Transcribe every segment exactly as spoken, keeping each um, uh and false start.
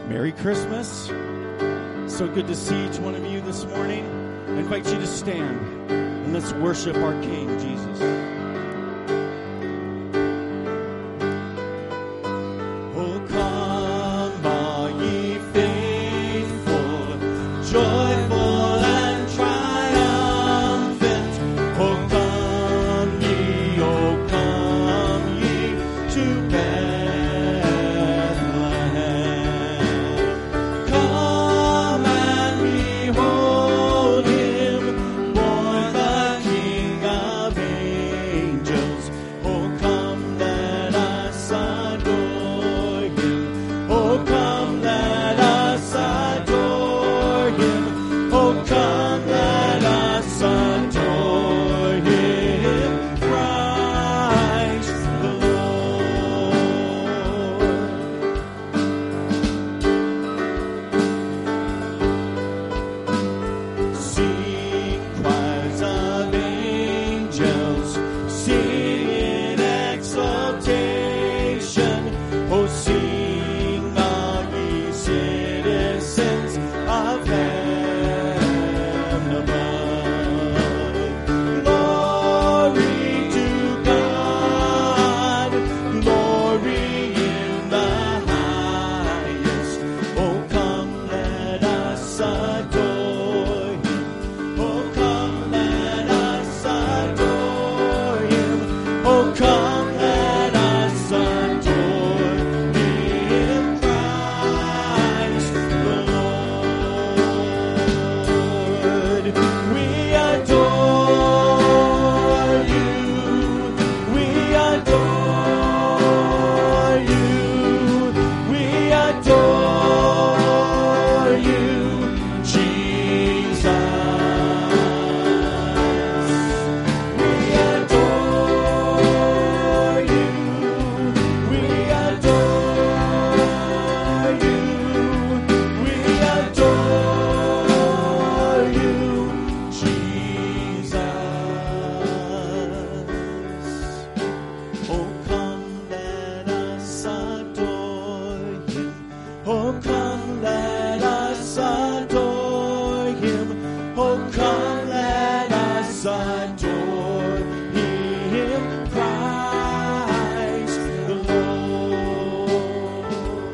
Merry Christmas. So good to see each one of you this morning. I invite you to stand and let's worship our King, Jesus. Oh, come, all ye faithful, joyful and triumphant. Oh, come ye, oh, come ye to Bethlehem. Come and behold him, born the King of angels. Oh, come, let us adore him. Oh, come, let us adore him. Oh, come, let us adore him, Christ the Lord. Sing, choirs of angels, sing in exaltation. Oh, sing, all ye citizens of heaven above. Glory to God, glory in the highest. Oh, come, let us adore him. Oh, come, let us adore him. Oh, come, let us adore him, Christ the Lord. We adore you. We adore you. We adore you, Jesus. We adore you. We adore you. We adore you, Jesus. Oh, come, let us adore him. Oh, come, let us adore him. Oh, come, let us adore him, Christ the Lord.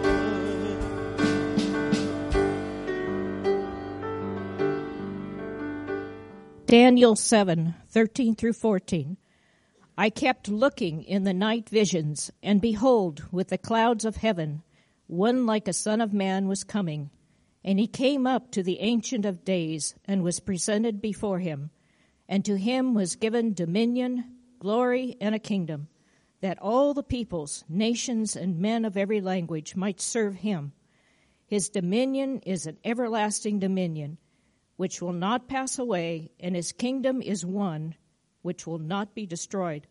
Daniel seven, thirteen through fourteen. I kept looking in the night visions, and behold, with the clouds of heaven, one like a son of man was coming. And he came up to the Ancient of Days, and was presented before him. And to him was given dominion, glory, and a kingdom, that all the peoples, nations, and men of every language might serve him. His dominion is an everlasting dominion, which will not pass away, and his kingdom is one which will not be destroyed.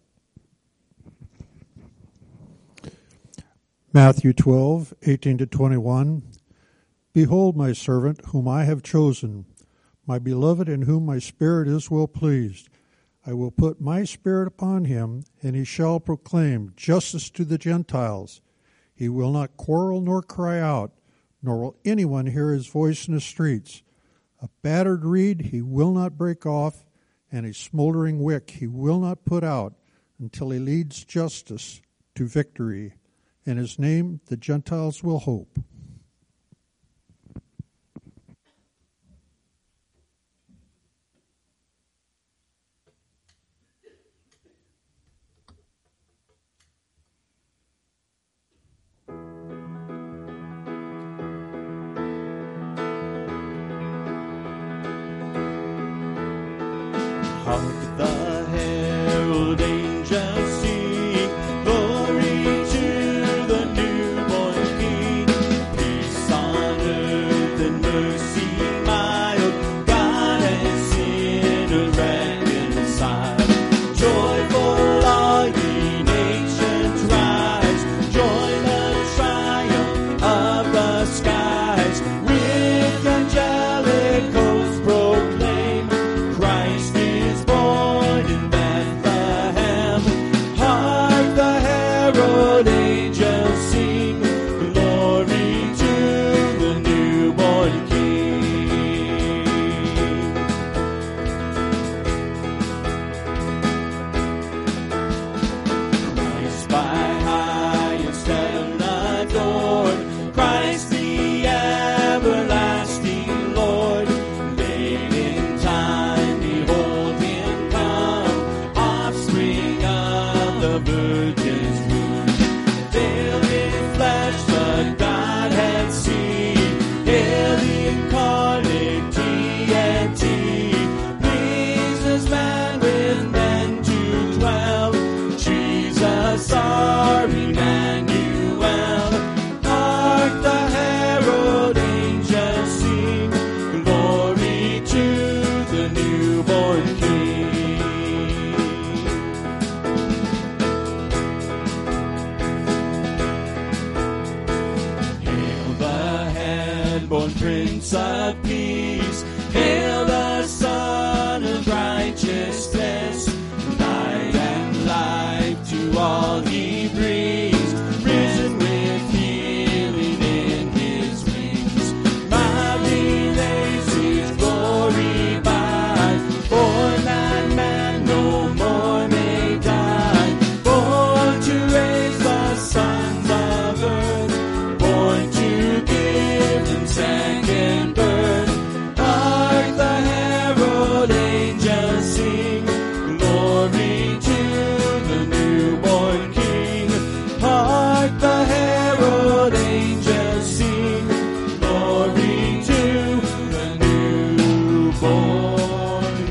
Matthew twelve, eighteen to twenty-one. Behold my servant, whom I have chosen, my beloved, in whom my spirit is well pleased. I will put my spirit upon him, and he shall proclaim justice to the Gentiles. He will not quarrel nor cry out, nor will anyone hear his voice in the streets. A battered reed he will not break off, and a smoldering wick he will not put out, until he leads justice to victory. In his name the Gentiles will hope. Hark the herald angels sing, glory to the newborn King. Peace on earth and mercy mild, God and sinner reconciled. Joyful all ye nations rise, join the triumph of the skies. With angelic hosts proclaim, Christ is born born Prince of Peace. Hail the Son of Righteousness, light and life to all he brings, risen with healing in his wings. Mildly lays his glory by, born that man no more may die, born to raise the sons of earth, born to give them second birth. Hark the herald angels sing, glory to the newborn King. Hark the herald angels sing, glory to the newborn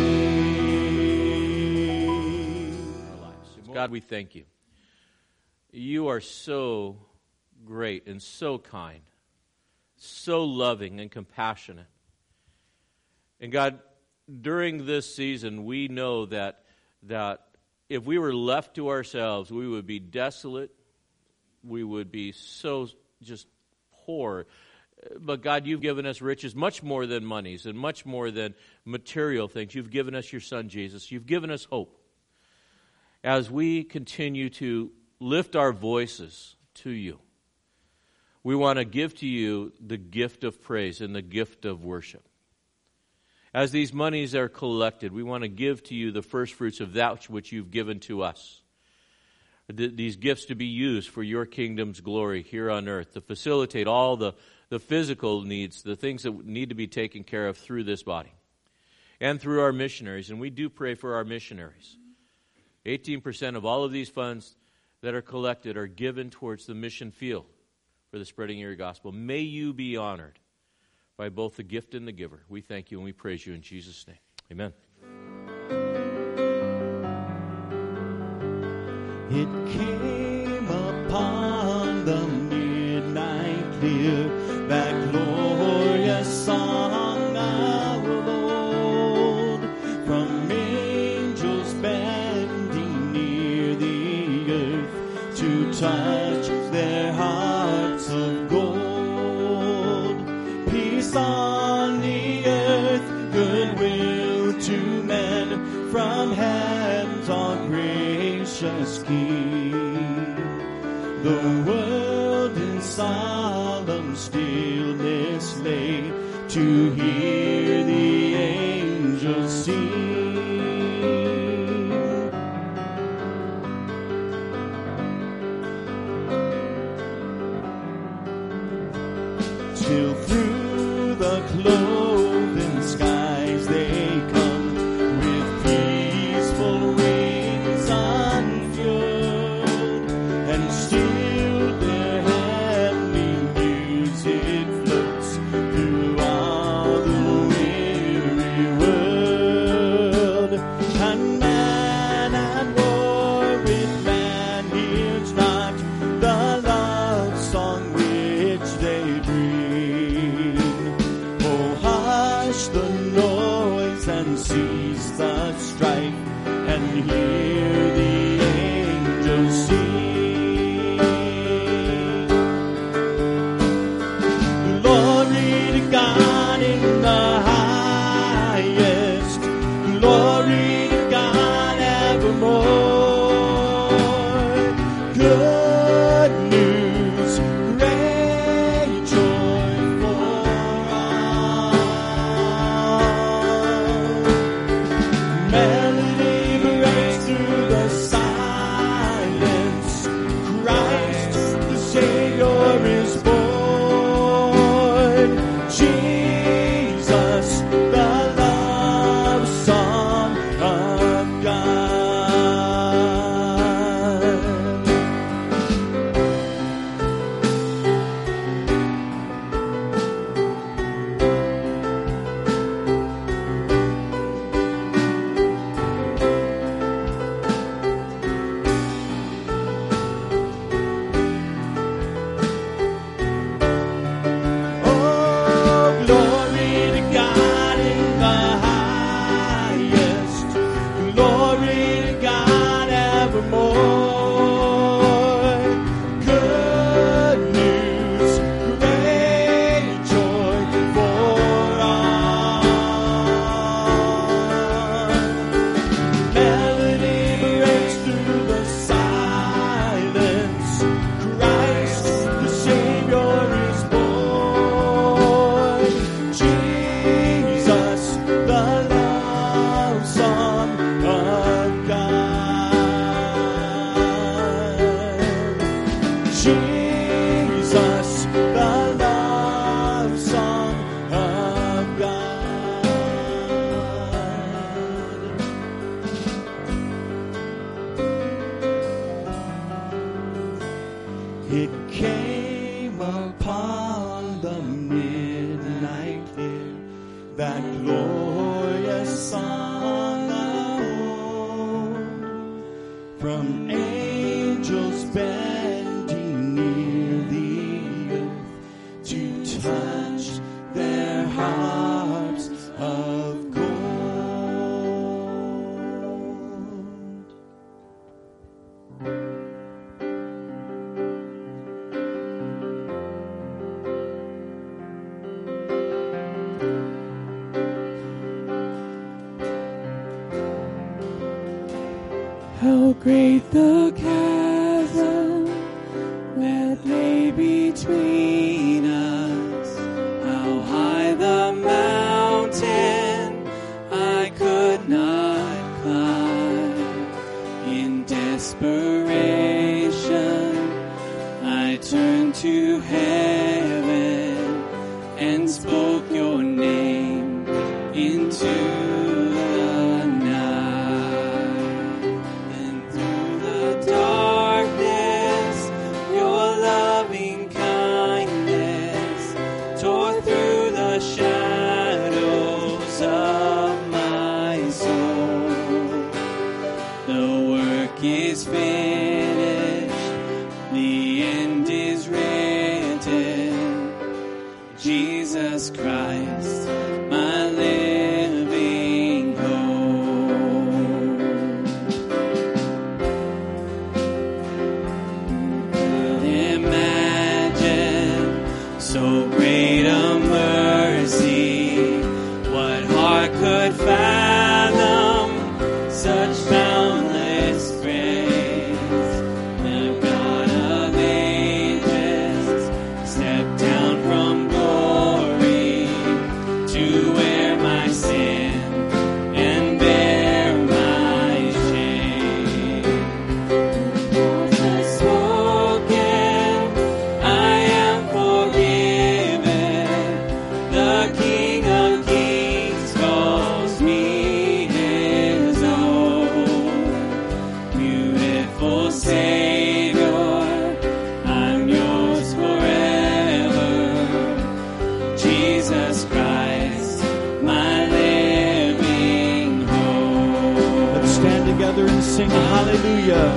King. God, we thank you. You are so great and so kind, so loving and compassionate. And God, during this season, we know that that if we were left to ourselves, we would be desolate. We would be so just poor. But God, you've given us riches much more than monies and much more than material things. You've given us your Son, Jesus. You've given us hope. As we continue to lift our voices to you, we want to give to you the gift of praise and the gift of worship. As these monies are collected, we want to give to you the first fruits of that which you've given to us. Th- these gifts to be used for your kingdom's glory here on earth, to facilitate all the, the physical needs, the things that need to be taken care of through this body and through our missionaries. And we do pray for our missionaries. eighteen percent of all of these funds that are collected are given towards the mission field for the spreading of your gospel. May you be honored by both the gift and the giver. We thank you and we praise you in Jesus' name. Amen. It came upon the midnight clear, that glorious song of the Lord, from angels bending near the earth to touch their hearts of gold. Peace on the earth, goodwill to men, from hands our gracious King. The world in solemn stillness lay to hear the angels sing. Till through the cloven skies they come, with peaceful wings unfurled, and still their heavenly music floats through all the weary world. And man at war with man hears not the love song which they bring. Oh, upon the midnight clear, that glorious song of old, from angels bending near the earth to touch their hearts of gold. How great the chasm that lay between us, how high the mountain I could not climb. In desperation I turned to heaven and spoke your name into the night. And through the darkness, your loving kindness tore through the shadows of my soul. The work is finished, the end is written. Jesus Christ, my living hope. Imagine so great a mercy. What heart could fathom such boundless grace? The God of ages stepped down from glory to wear my sin and bear my shame. Has spoken, I am forgiven. The King of Kings calls me his own. Beautiful Savior, I'm yours forever. Jesus Christ, my living hope. Let's stand together and sing hallelujah.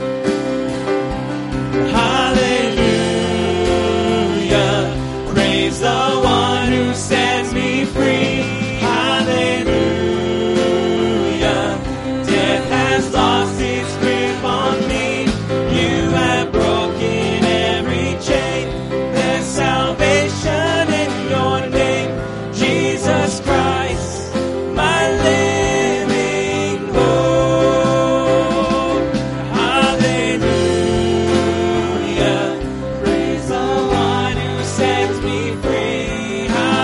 Hallelujah. Praise the one who sets me free. Hallelujah. Death has lost its grip on me. You have broken every chain. There's salvation in your name. Jesus Christ, my living hope. Hallelujah. Praise the one who sets me free.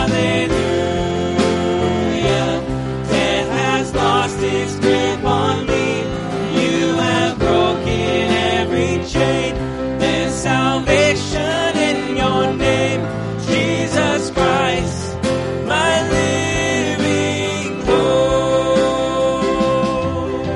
Hallelujah. Death has lost its grip on me. You have broken every chain. There's salvation in your name. Jesus Christ, my living hope.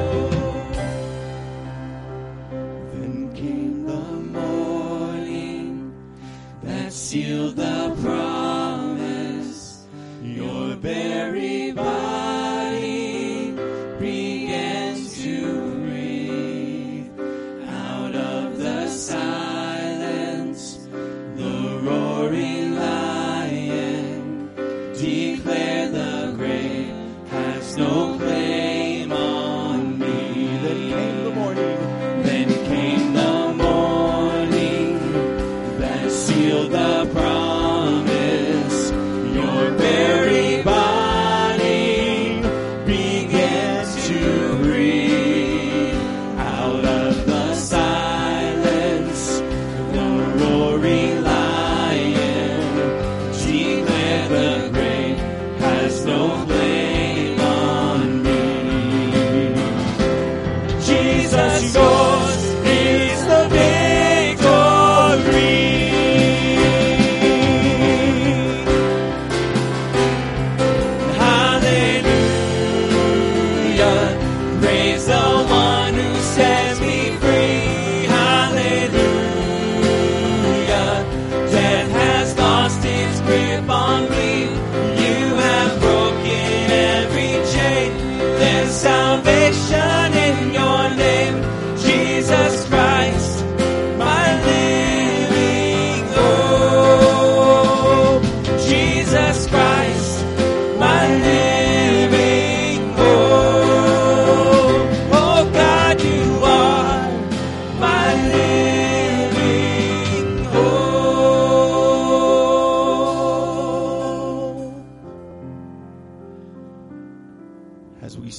Then came the morning that sealed the promise. Your very body began to breathe. Out of the silence, the roaring lion declared the grave has no claim on me. Then came the morning. Then came the morning that sealed the promise. Your very body began to breathe. Out of the silence, the roaring lion declared the grave has no claim on me. Jesus, yours is the victory.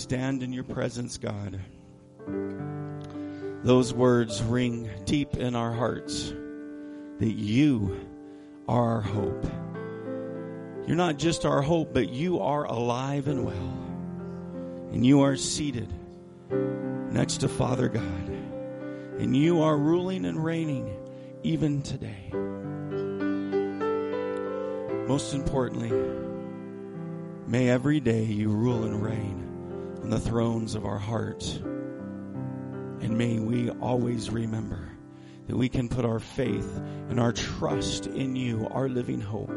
stand in your presence, God, those words ring deep in our hearts that you are our hope. You're not just our hope, but you are alive and well. And you are seated next to Father God. And you are ruling and reigning even today. Most importantly, may every day you rule and reign on the thrones of our hearts. And may we always remember that we can put our faith and our trust in you, our living hope.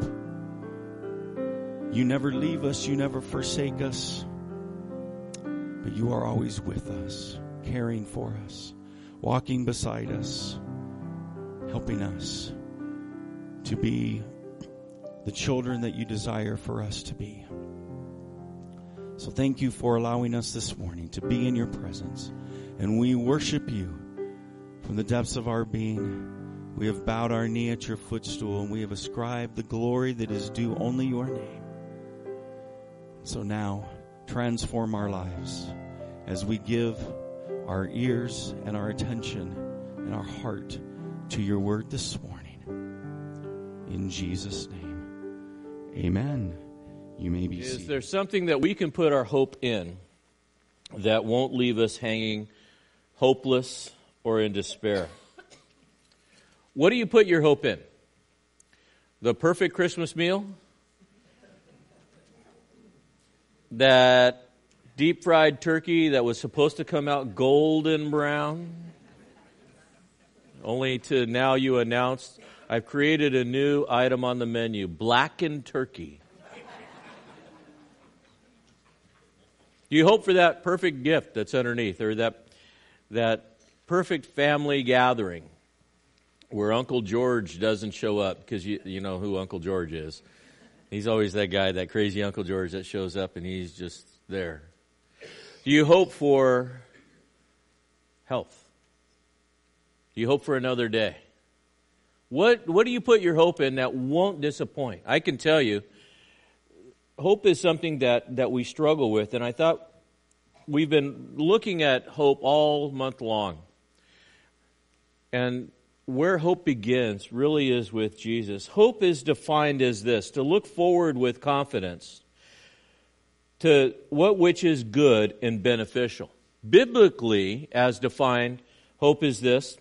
You never leave us, you never forsake us, but you are always with us, caring for us, walking beside us, helping us to be the children that you desire for us to be. So thank you for allowing us this morning to be in your presence. And we worship you from the depths of our being. We have bowed our knee at your footstool, and we have ascribed the glory that is due only your name. So now, transform our lives as we give our ears and our attention and our heart to your word this morning. In Jesus' name, amen. You may be seated. Is there something that we can put our hope in that won't leave us hanging hopeless or in despair? What do you put your hope in? The perfect Christmas meal? That deep fried turkey that was supposed to come out golden brown? Only to now you announced, I've created a new item on the menu, blackened turkey. Do you hope for that perfect gift that's underneath, or that that perfect family gathering where Uncle George doesn't show up, because you, you know who Uncle George is. He's always that guy, that crazy Uncle George that shows up and he's just there. Do you hope for health? Do you hope for another day? What what do you put your hope in that won't disappoint? I can tell you, hope is something that, that we struggle with, and I thought we've been looking at hope all month long. And where hope begins really is with Jesus. Hope is defined as this: to look forward with confidence to what which is good and beneficial. Biblically, as defined, hope is this: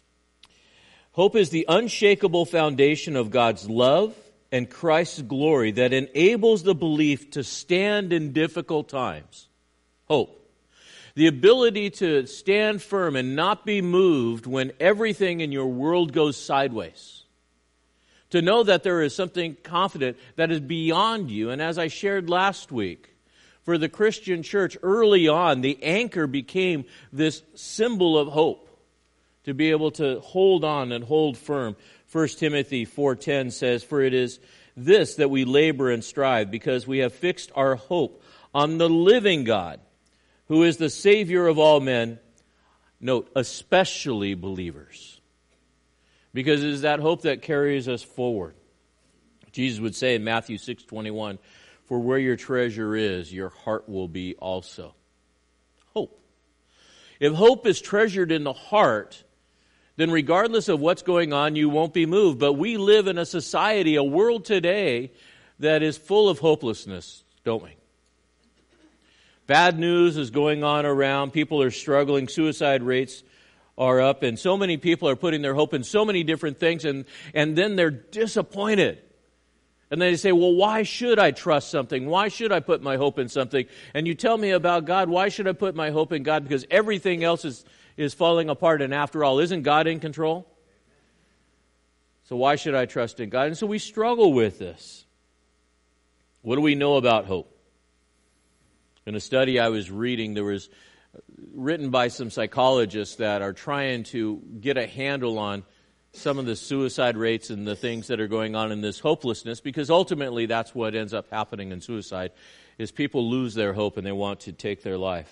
hope is the unshakable foundation of God's love and Christ's glory that enables the belief to stand in difficult times. Hope. The ability to stand firm and not be moved when everything in your world goes sideways. To know that there is something confident that is beyond you. And as I shared last week, for the Christian church early on, the anchor became this symbol of hope. To be able to hold on and hold firm. First Timothy four ten says, "For it is this that we labor and strive, because we have fixed our hope on the living God, who is the Savior of all men," note, especially believers. Because it is that hope that carries us forward. Jesus would say in Matthew six twenty-one, "For where your treasure is, your heart will be also." Hope. If hope is treasured in the heart, then regardless of what's going on, you won't be moved. But we live in a society, a world today, that is full of hopelessness, don't we? Bad news is going on around. People are struggling. Suicide rates are up. And so many people are putting their hope in so many different things. And, and then they're disappointed. And they say, well, why should I trust something? Why should I put my hope in something? And you tell me about God. Why should I put my hope in God? Because everything else is, is falling apart. And after all, isn't God in control? So why should I trust in God? And so we struggle with this. What do we know about hope? In a study I was reading, there was written by some psychologists that are trying to get a handle on some of the suicide rates and the things that are going on in this hopelessness, because ultimately that's what ends up happening in suicide, is people lose their hope and they want to take their life.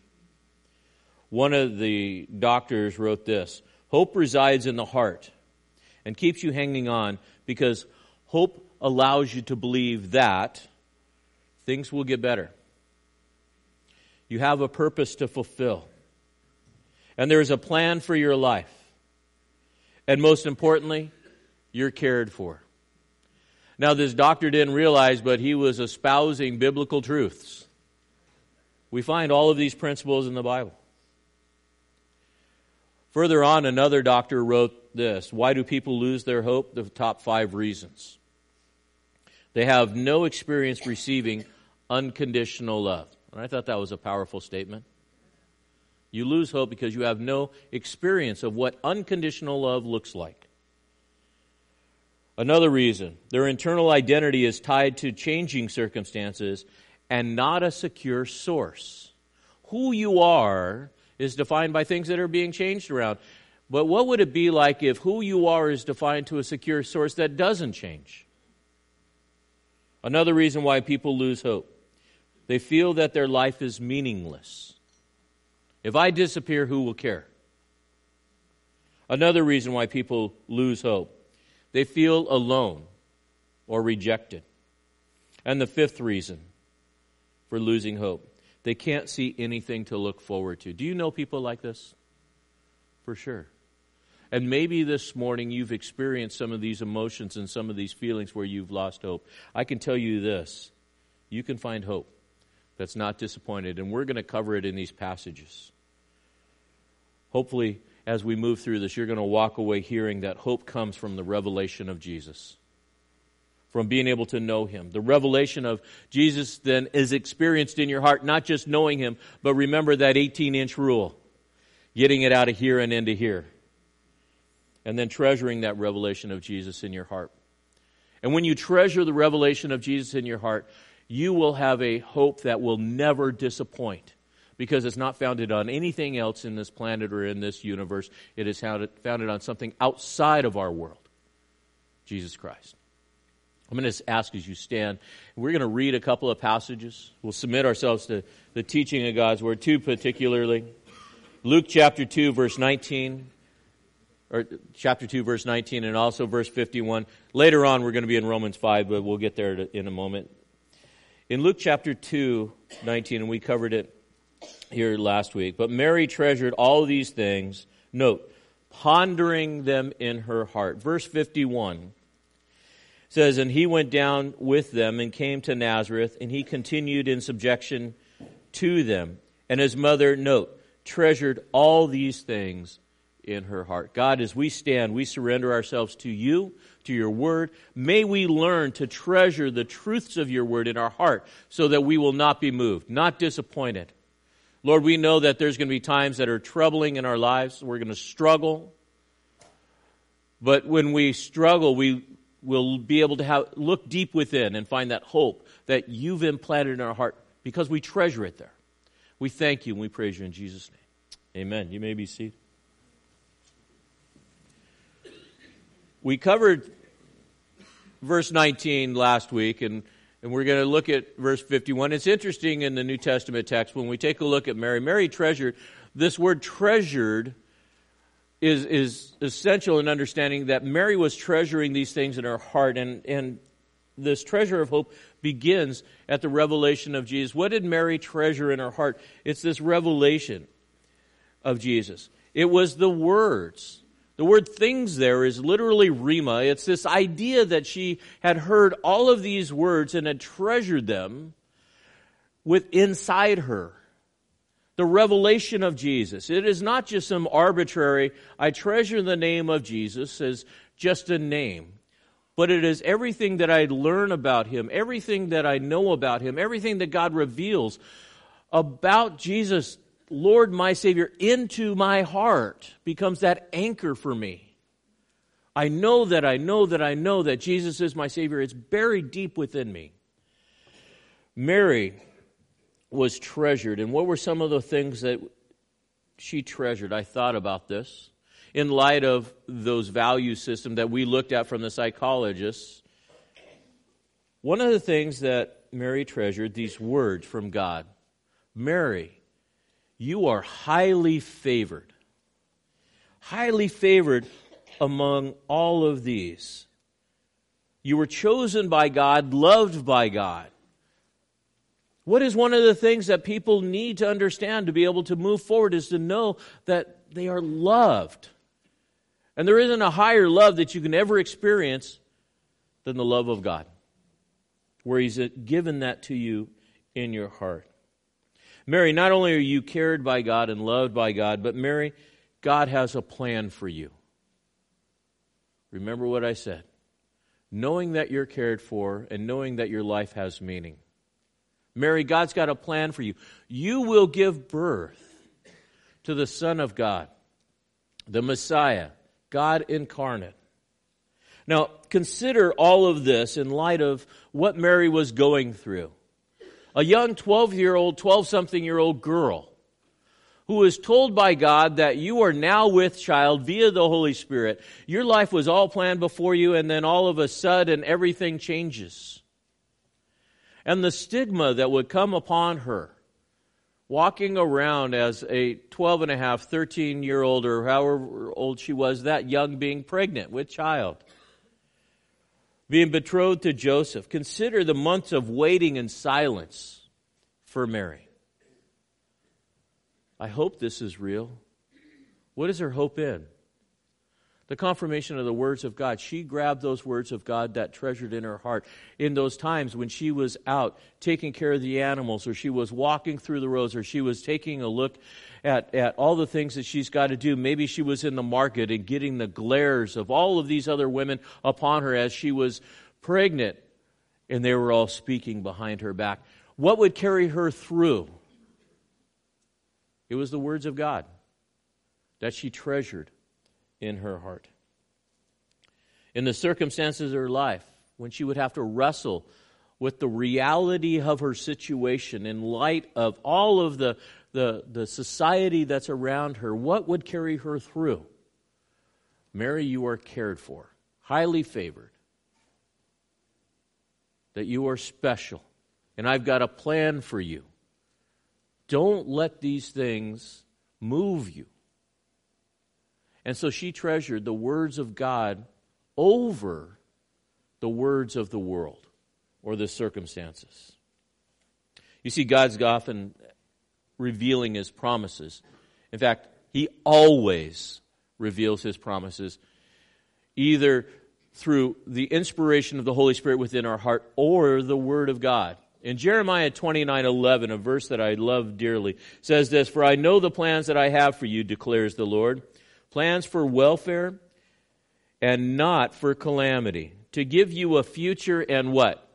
One of the doctors wrote this: hope resides in the heart and keeps you hanging on, because hope allows you to believe that things will get better. You have a purpose to fulfill. And there's a plan for your life. And most importantly, you're cared for. Now, this doctor didn't realize, but he was espousing biblical truths. We find all of these principles in the Bible. Further on, another doctor wrote this: why do people lose their hope? The top five reasons. They have no experience receiving unconditional love. And I thought that was a powerful statement. You lose hope because you have no experience of what unconditional love looks like. Another reason, their internal identity is tied to changing circumstances and not a secure source. Who you are is defined by things that are being changed around. But what would it be like if who you are is defined to a secure source that doesn't change? Another reason why people lose hope. They feel that their life is meaningless. If I disappear, who will care? Another reason why people lose hope. They feel alone or rejected. And the fifth reason for losing hope. They can't see anything to look forward to. Do you know people like this? For sure. And maybe this morning you've experienced some of these emotions and some of these feelings where you've lost hope. I can tell you this. You can find hope that's not disappointed. And we're going to cover it in these passages. Hopefully, as we move through this, you're going to walk away hearing that hope comes from the revelation of Jesus. From being able to know Him. The revelation of Jesus then is experienced in your heart, not just knowing Him, but remember that eighteen-inch rule. Getting it out of here and into here. And then treasuring that revelation of Jesus in your heart. And when you treasure the revelation of Jesus in your heart, you will have a hope that will never disappoint. Because it's not founded on anything else in this planet or in this universe. It is founded on something outside of our world. Jesus Christ. I'm going to ask as you stand. We're going to read a couple of passages. We'll submit ourselves to the teaching of God's Word, two particularly. Luke chapter two, verse nineteen. Or chapter two, verse nineteen, and also verse fifty-one. Later on, we're going to be in Romans five, but we'll get there in a moment. In Luke chapter two, nineteen, and we covered it here last week. But Mary treasured all these things. Note, pondering them in her heart. Verse fifty-one says, and he went down with them and came to Nazareth, and he continued in subjection to them. And his mother, note, treasured all these things in her heart. God, as we stand, we surrender ourselves to you, to your word. May we learn to treasure the truths of your word in our heart so that we will not be moved, not disappointed. Lord, we know that there's going to be times that are troubling in our lives. We're going to struggle. But when we struggle, we will be able to have, look deep within and find that hope that you've implanted in our heart because we treasure it there. We thank you and we praise you in Jesus' name. Amen. You may be seated. We covered verse nineteen last week, and, and we're going to look at verse fifty-one. It's interesting in the New Testament text, when we take a look at Mary, Mary treasured, this word treasured is, is essential in understanding that Mary was treasuring these things in her heart, and, and this treasure of hope begins at the revelation of Jesus. What did Mary treasure in her heart? It's this revelation of Jesus. It was the words. The word things there is literally rhema. It's this idea that she had heard all of these words and had treasured them with inside her. The revelation of Jesus. It is not just some arbitrary, I treasure the name of Jesus as just a name. But it is everything that I learn about Him, everything that I know about Him, everything that God reveals about Jesus, Lord, my Savior, into my heart becomes that anchor for me. I know that I know that I know that Jesus is my Savior. It's buried deep within me. Mary was treasured. And what were some of the things that she treasured? I thought about this. In light of those value systems that we looked at from the psychologists, one of the things that Mary treasured, these words from God. Mary, you are highly favored. Highly favored among all of these. You were chosen by God, loved by God. What is one of the things that people need to understand to be able to move forward is to know that they are loved. And there isn't a higher love that you can ever experience than the love of God, where He's given that to you in your heart. Mary, not only are you cared by God and loved by God, but Mary, God has a plan for you. Remember what I said. Knowing that you're cared for and knowing that your life has meaning. Mary, God's got a plan for you. You will give birth to the Son of God, the Messiah, God incarnate. Now, consider all of this in light of what Mary was going through. A young twelve-year-old, twelve-something-year-old girl who was told by God that you are now with child via the Holy Spirit. Your life was all planned before you, and then all of a sudden everything changes. And the stigma that would come upon her, walking around as a twelve and a half, thirteen-year-old, or however old she was, that young, being pregnant with child, being betrothed to Joseph. Consider the months of waiting in silence for Mary. I hope this is real. What is her hope in? The confirmation of the words of God. She grabbed those words of God that treasured in her heart in those times when she was out taking care of the animals, or she was walking through the roads, or she was taking a look at, at all the things that she's got to do. Maybe she was in the market and getting the glares of all of these other women upon her as she was pregnant, and they were all speaking behind her back. What would carry her through? It was the words of God that she treasured in her heart. In the circumstances of her life, when she would have to wrestle with the reality of her situation in light of all of the, the, the society that's around her, what would carry her through? Mary, you are cared for, highly favored, that you are special, and I've got a plan for you. Don't let these things move you. And so she treasured the words of God over the words of the world or the circumstances. You see, God's often revealing His promises. In fact, He always reveals His promises, either through the inspiration of the Holy Spirit within our heart or the Word of God. In Jeremiah twenty-nine eleven, a verse that I love dearly, says this, "For I know the plans that I have for you, declares the Lord, plans for welfare and not for calamity, to give you a future and" what?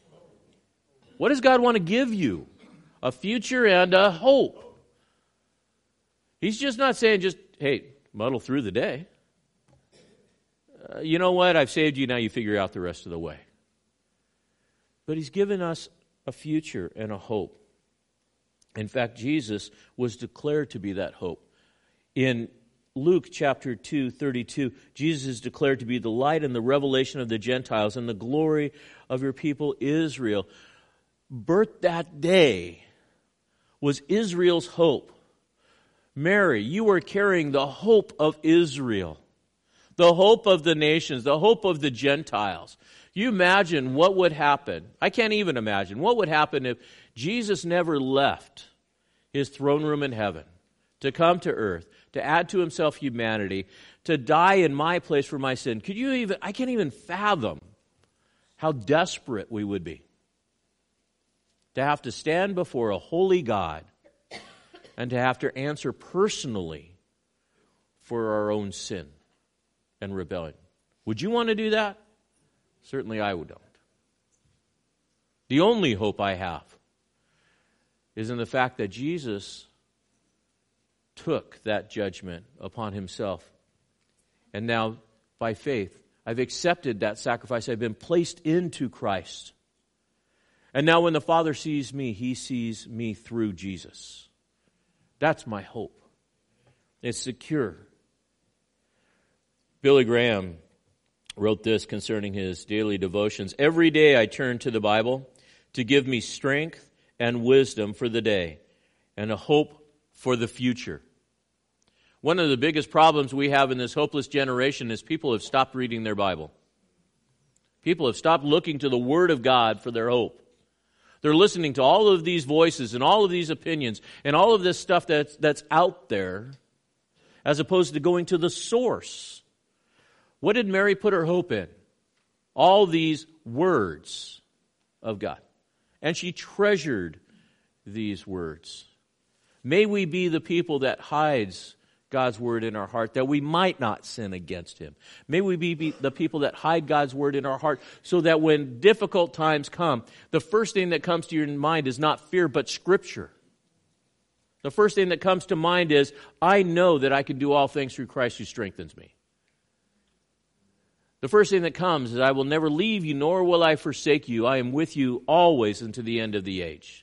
What does God want to give you? A future and a hope. He's just not saying just, hey, muddle through the day. Uh, you know what? I've saved you, now you figure out the rest of the way. But He's given us a future and a hope. In fact, Jesus was declared to be that hope. In Luke chapter two, thirty-two, Jesus is declared to be the light and the revelation of the Gentiles and the glory of your people Israel. Birth that day was Israel's hope. Mary, you are carrying the hope of Israel, the hope of the nations, the hope of the Gentiles. You imagine what would happen. I can't even imagine what would happen if Jesus never left His throne room in heaven to come to earth, to add to Himself humanity, to die in my place for my sin. Could you even, I can't even fathom how desperate we would be to have to stand before a holy God and to have to answer personally for our own sin and rebellion. Would you want to do that? Certainly I don't. The only hope I have is in the fact that Jesus took that judgment upon Himself. And now, by faith, I've accepted that sacrifice. I've been placed into Christ. And now when the Father sees me, He sees me through Jesus. That's my hope. It's secure. Billy Graham wrote this concerning his daily devotions. "Every day I turn to the Bible to give me strength and wisdom for the day and a hope for the future." One of the biggest problems we have in this hopeless generation is people have stopped reading their Bible. People have stopped looking to the Word of God for their hope. They're listening to all of these voices and all of these opinions and all of this stuff that's, that's out there, as opposed to going to the source. What did Mary put her hope in? All these words of God. And she treasured these words. May we be the people that hides God's word in our heart, that we might not sin against Him. May we be, be the people that hide God's word in our heart, so that when difficult times come, the first thing that comes to your mind is not fear, but Scripture. The first thing that comes to mind is, I know that I can do all things through Christ who strengthens me. The first thing that comes is, I will never leave you, nor will I forsake you. I am with you always unto the end of the age.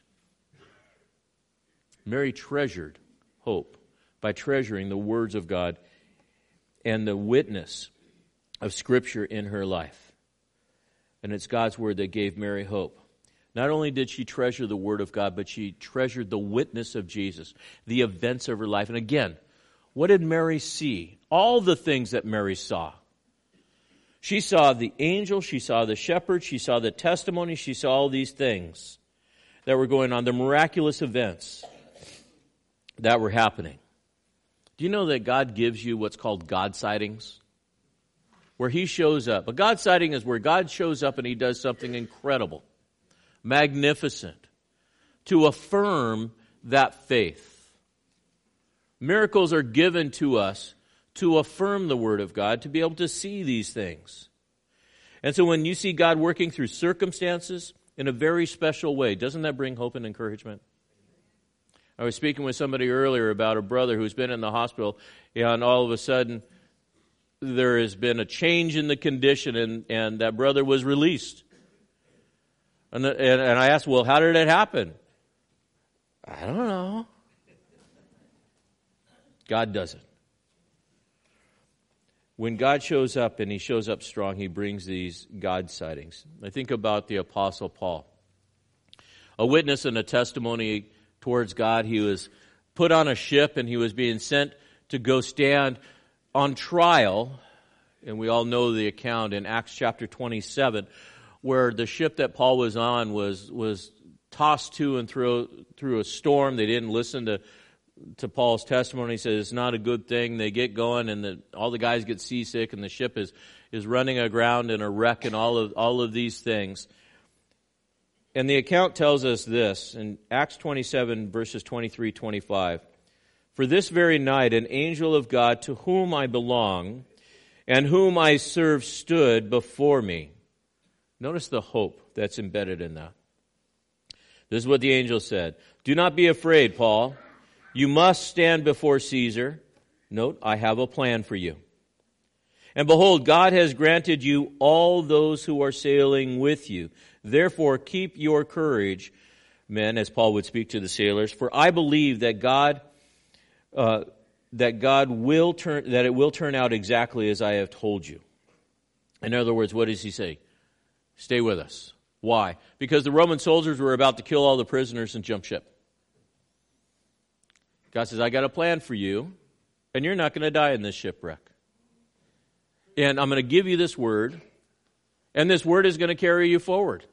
Mary treasured hope by treasuring the words of God and the witness of Scripture in her life. And it's God's word that gave Mary hope. Not only did she treasure the word of God, but she treasured the witness of Jesus, the events of her life. And again, what did Mary see? All the things that Mary saw. She saw the angel, she saw the shepherd, she saw the testimony, she saw all these things that were going on, the miraculous events that were happening. Do you know that God gives you what's called God sightings? Where He shows up. A God sighting is where God shows up and He does something incredible, magnificent, to affirm that faith. Miracles are given to us to affirm the Word of God, to be able to see these things. And so when you see God working through circumstances in a very special way, doesn't that bring hope and encouragement? I was speaking with somebody earlier about a brother who's been in the hospital, and all of a sudden there has been a change in the condition, and, and that brother was released. And, the, and, and I asked, well, how did it happen? I don't know. God does it. When God shows up, and He shows up strong, He brings these God sightings. I think about the Apostle Paul. A witness and a testimony towards God. He was put on a ship, and he was being sent to go stand on trial. And we all know the account in Acts chapter twenty-seven, where the ship that Paul was on was was tossed to and through through a storm. They didn't listen to to Paul's testimony. He says it's not a good thing. They get going, and the, all the guys get seasick, and the ship is is running aground in a wreck, and all of all of these things. And the account tells us this in Acts twenty-seven, verses twenty-three, twenty-five. For this very night, an angel of God to whom I belong and whom I serve stood before me. Notice the hope that's embedded in that. This is what the angel said. Do not be afraid, Paul. You must stand before Caesar. Note, I have a plan for you. And behold, God has granted you all those who are sailing with you. Therefore, keep your courage, men, as Paul would speak to the sailors. For I believe that God, uh, that God will turn, that it will turn out exactly as I have told you. In other words, what does he say? Stay with us. Why? Because the Roman soldiers were about to kill all the prisoners and jump ship. God says, I got a plan for you, and you're not going to die in this shipwreck. And I'm going to give you this word, and this word is going to carry you forward.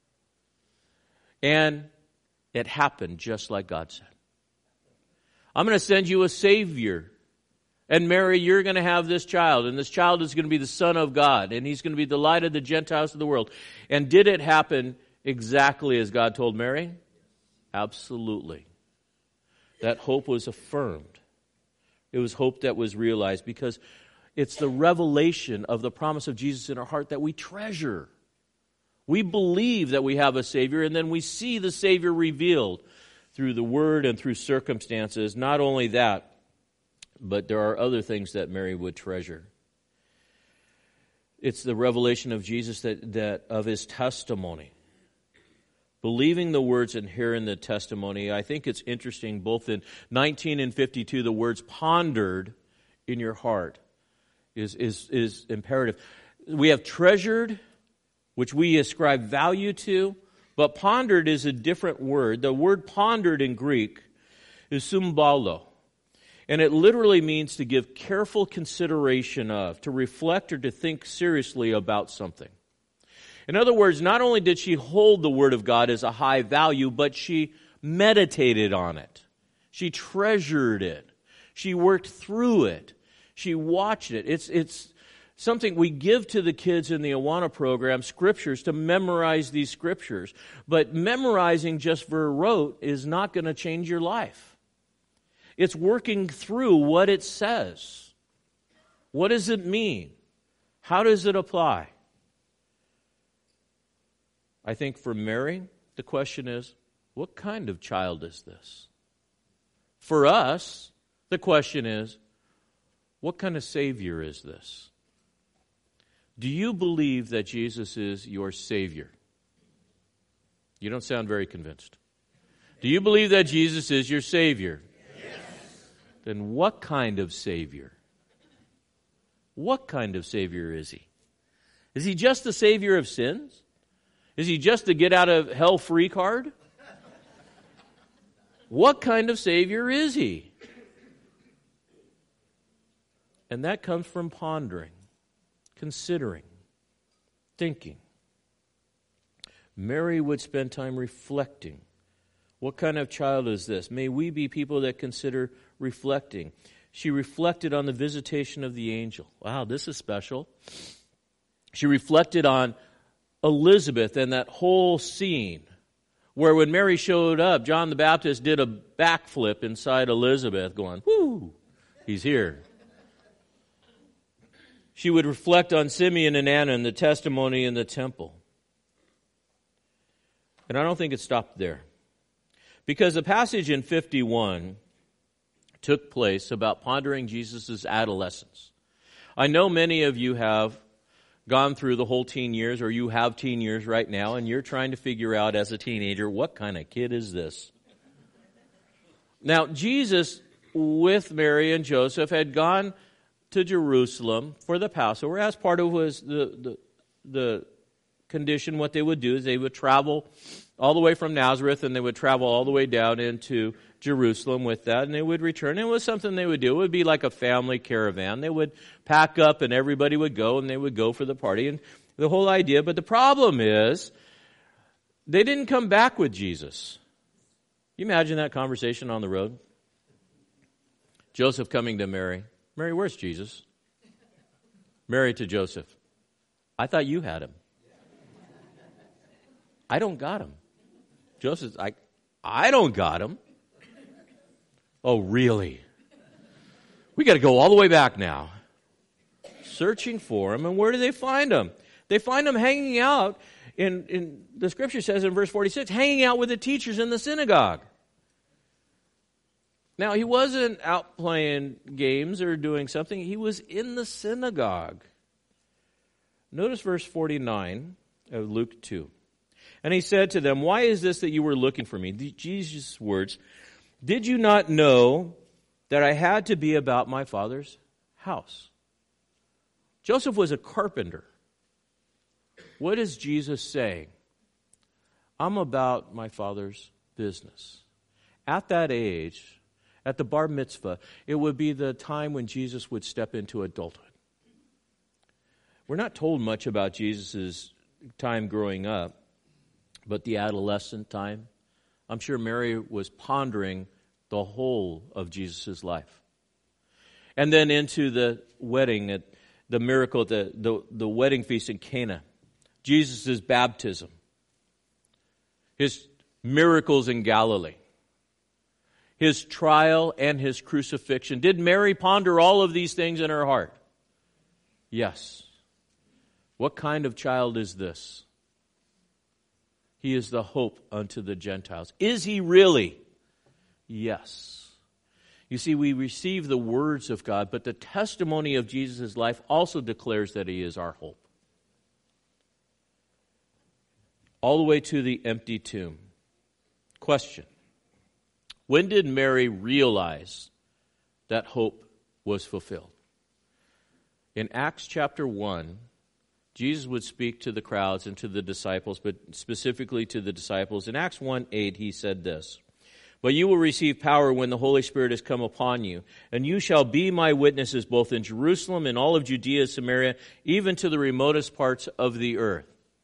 And it happened just like God said. I'm going to send you a Savior. And Mary, you're going to have this child, and this child is going to be the Son of God, and He's going to be the light of the Gentiles of the world. And did it happen exactly as God told Mary? Absolutely. That hope was affirmed. It was hope that was realized because it's the revelation of the promise of Jesus in our heart that we treasure. We believe that we have a Savior, and then we see the Savior revealed through the Word and through circumstances. Not only that, but there are other things that Mary would treasure. It's the revelation of Jesus, that, that of His testimony. Believing the words and hearing the testimony. I think it's interesting, both in nineteen and fifty-two, the words pondered in your heart is, is, is imperative. We have treasured, which we ascribe value to, but pondered is a different word. The word pondered in Greek is symbolo, and it literally means to give careful consideration of, to reflect or to think seriously about something. In other words, not only did she hold the Word of God as a high value, but she meditated on it. She treasured it. She worked through it. She watched it. It's, it's something we give to the kids in the Awana program, scriptures, to memorize these scriptures. But memorizing just verrote is not going to change your life. It's working through what it says. What does it mean? How does it apply? I think for Mary, the question is, what kind of child is this? For us, the question is, what kind of Savior is this? Do you believe that Jesus is your Savior? You don't sound very convinced. Do you believe that Jesus is your Savior? Yes. Then what kind of Savior? What kind of Savior is He? Is He just the Savior of sins? Is He just the get out of hell free card? What kind of Savior is He? And that comes from pondering, considering, thinking. Mary would spend time reflecting. What kind of child is this? May we be people that consider reflecting. She reflected on the visitation of the angel. Wow, this is special. She reflected on Elizabeth and that whole scene where when Mary showed up, John the Baptist did a backflip inside Elizabeth going, whoo, he's here. She would reflect on Simeon and Anna and the testimony in the temple. And I don't think it stopped there. Because the passage in fifty-one took place about pondering Jesus' adolescence. I know many of you have gone through the whole teen years, or you have teen years right now, and you're trying to figure out as a teenager, what kind of kid is this? Now, Jesus, with Mary and Joseph, had gone to Jerusalem for the Passover. As part of was the, the, the condition, what they would do is they would travel all the way from Nazareth, and they would travel all the way down into Jerusalem with that, and they would return. It was something they would do. It would be like a family caravan. They would pack up, and everybody would go, and they would go for the party, and the whole idea. But the problem is, they didn't come back with Jesus. You imagine that conversation on the road? Joseph coming to Mary. Mary, where's Jesus? Mary to Joseph. I thought you had him. I don't got him. Joseph's like, I don't got him. Oh, really? We got to go all the way back now. Searching for him, and where do they find him? They find him hanging out, in, in the scripture says in verse forty-six, hanging out with the teachers in the synagogue. Now, he wasn't out playing games or doing something. He was in the synagogue. Notice verse forty-nine of Luke two. And he said to them, why is this that you were looking for me? Jesus' words, did you not know that I had to be about my Father's house? Joseph was a carpenter. What is Jesus saying? I'm about my Father's business. At that age, at the bar mitzvah, it would be the time when Jesus would step into adulthood. We're not told much about Jesus' time growing up, but the adolescent time, I'm sure Mary was pondering the whole of Jesus' life. And then into the wedding, at the miracle, at the, the, the wedding feast in Cana, Jesus' baptism, his miracles in Galilee, his trial and his crucifixion. Did Mary ponder all of these things in her heart? Yes. What kind of child is this? He is the hope unto the Gentiles. Is he really? Yes. You see, we receive the words of God, but the testimony of Jesus' life also declares that he is our hope. All the way to the empty tomb. Question. When did Mary realize that hope was fulfilled? In Acts chapter one, Jesus would speak to the crowds and to the disciples, but specifically to the disciples. In Acts one eight, he said this, but you will receive power when the Holy Spirit has come upon you, and you shall be my witnesses both in Jerusalem and all of Judea, Samaria, even to the remotest parts of the earth.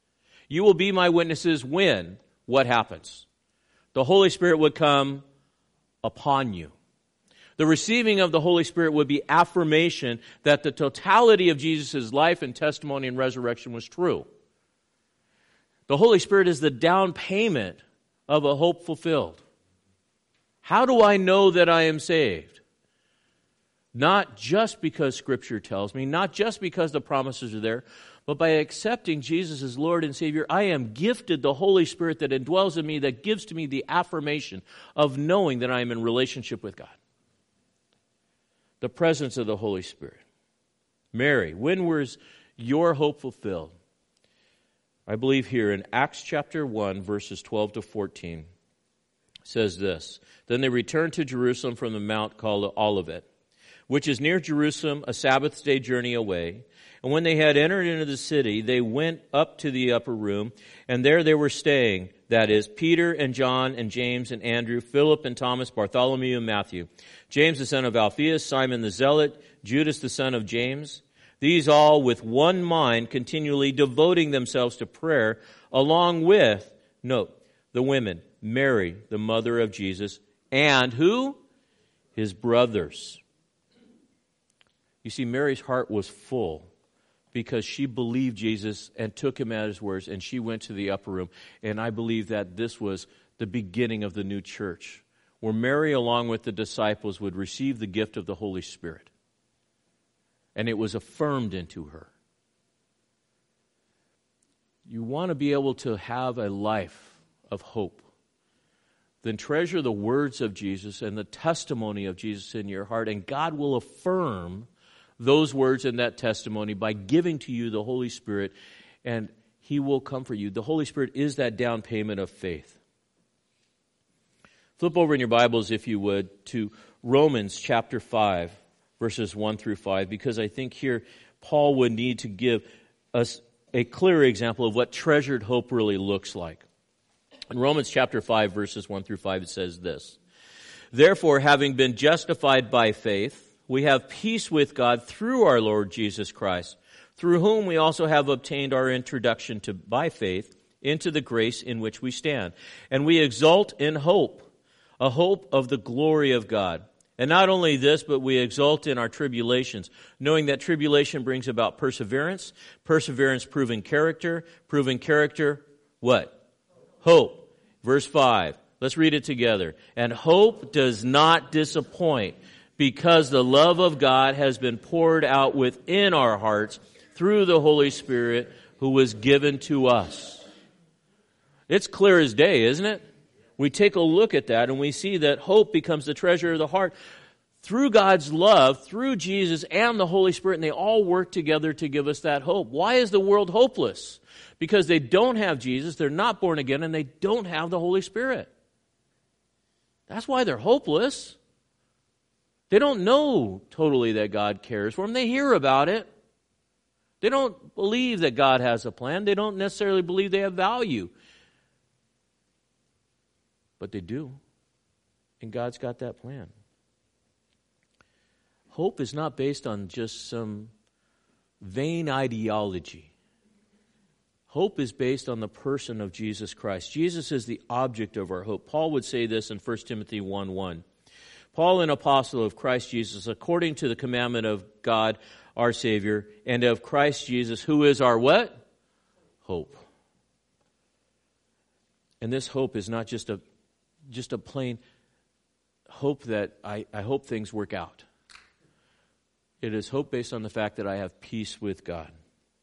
You will be my witnesses when? What happens? The Holy Spirit would come upon you. The receiving of the Holy Spirit would be affirmation that the totality of Jesus' life and testimony and resurrection was true. The Holy Spirit is the down payment of a hope fulfilled. How do I know that I am saved? Not just because Scripture tells me, not just because the promises are there, but by accepting Jesus as Lord and Savior, I am gifted the Holy Spirit that indwells in me, that gives to me the affirmation of knowing that I am in relationship with God. The presence of the Holy Spirit. Mary, when was your hope fulfilled? I believe here in Acts chapter one, verses twelve to fourteen, says this. Then they returned to Jerusalem from the mount called Olivet, which is near Jerusalem, a Sabbath day journey away. And when they had entered into the city, they went up to the upper room, and there they were staying, that is, Peter and John and James and Andrew, Philip and Thomas, Bartholomew and Matthew, James the son of Alphaeus, Simon the Zealot, Judas the son of James. These all with one mind continually devoting themselves to prayer, along with, note, the women, Mary, the mother of Jesus, and who? His brothers. You see, Mary's heart was full because she believed Jesus and took him at his words, and she went to the upper room. And I believe that this was the beginning of the new church, where Mary, along with the disciples, would receive the gift of the Holy Spirit. And it was affirmed into her. You want to be able to have a life of hope. Then treasure the words of Jesus and the testimony of Jesus in your heart, and God will affirm those words and that testimony by giving to you the Holy Spirit, and He will comfort you. The Holy Spirit is that down payment of faith. Flip over in your Bibles, if you would, to Romans chapter five, verses one through five, because I think here Paul would need to give us a clear example of what treasured hope really looks like. In Romans chapter five, verses one through five, it says this. Therefore, having been justified by faith, we have peace with God through our Lord Jesus Christ, through whom we also have obtained our introduction to, by faith, into the grace in which we stand. And we exult in hope, a hope of the glory of God. And not only this, but we exult in our tribulations, knowing that tribulation brings about perseverance, perseverance proving character, proving character, what? Hope. Verse five. Let's read it together. And hope does not disappoint, because the love of God has been poured out within our hearts through the Holy Spirit who was given to us. It's clear as day, isn't it? We take a look at that and we see that hope becomes the treasure of the heart through God's love, through Jesus and the Holy Spirit, and they all work together to give us that hope. Why is the world hopeless? Because they don't have Jesus, they're not born again, and they don't have the Holy Spirit. That's why they're hopeless. They don't know totally that God cares for them. They hear about it. They don't believe that God has a plan. They don't necessarily believe they have value. But they do. And God's got that plan. Hope is not based on just some vain ideology. Hope is based on the person of Jesus Christ. Jesus is the object of our hope. Paul would say this in First Timothy one one. Paul, an apostle of Christ Jesus, according to the commandment of God, our Savior, and of Christ Jesus, who is our what? Hope. And this hope is not just a just a plain hope that I, I hope things work out. It is hope based on the fact that I have peace with God.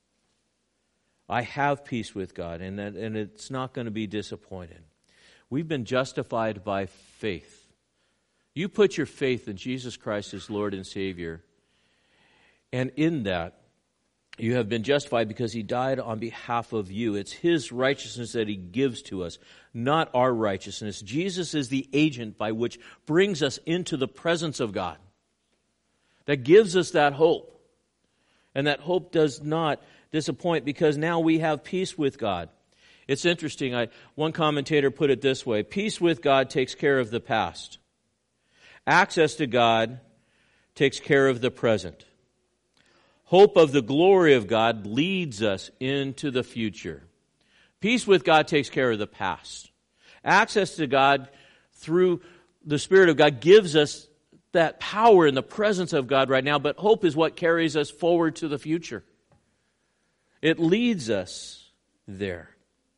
I have peace with God, and that, and it's not going to be disappointed. We've been justified by faith. You put your faith in Jesus Christ as Lord and Savior, and in that, you have been justified because He died on behalf of you. It's His righteousness that He gives to us, not our righteousness. Jesus is the agent by which brings us into the presence of God, that gives us that hope. And that hope does not disappoint because now we have peace with God. It's interesting. I, one commentator put it this way. Peace with God takes care of the past. Access to God takes care of the present. Hope of the glory of God leads us into the future. Peace with God takes care of the past. Access to God through the Spirit of God gives us that power in the presence of God right now, but hope is what carries us forward to the future. It leads us there.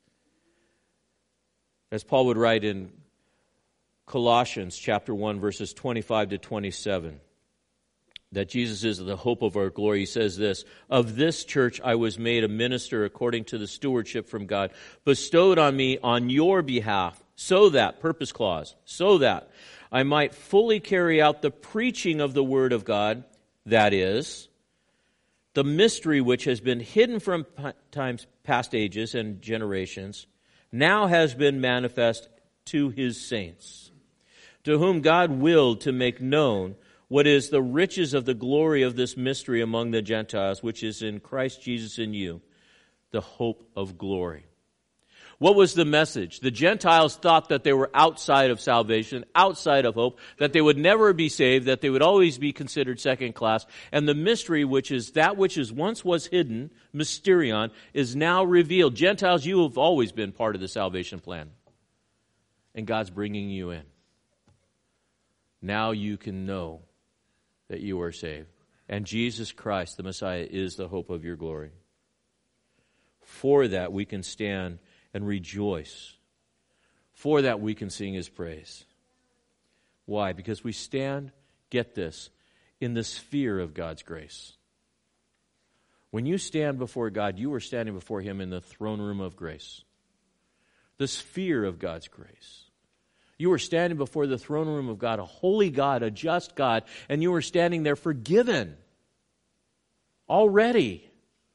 As Paul would write in Colossians chapter one, verses twenty-five to twenty-seven, that Jesus is the hope of our glory. He says this, "Of this church I was made a minister according to the stewardship from God, bestowed on me on your behalf, so that," purpose clause, "so that I might fully carry out the preaching of the word of God, that is, the mystery which has been hidden from times past ages and generations, now has been manifest to his saints, to whom God willed to make known what is the riches of the glory of this mystery among the Gentiles, which is in Christ Jesus in you, the hope of glory." What was the message? The Gentiles thought that they were outside of salvation, outside of hope, that they would never be saved, that they would always be considered second class. And the mystery, which is that which is once was hidden, mysterion, is now revealed. Gentiles, you have always been part of the salvation plan. And God's bringing you in. Now you can know that you are saved. And Jesus Christ, the Messiah, is the hope of your glory. For that we can stand and rejoice. For that we can sing his praise. Why? Because we stand, get this, in the sphere of God's grace. When you stand before God, you are standing before him in the throne room of grace. The sphere of God's grace. You are standing before the throne room of God, a holy God, a just God, and you are standing there forgiven. Already.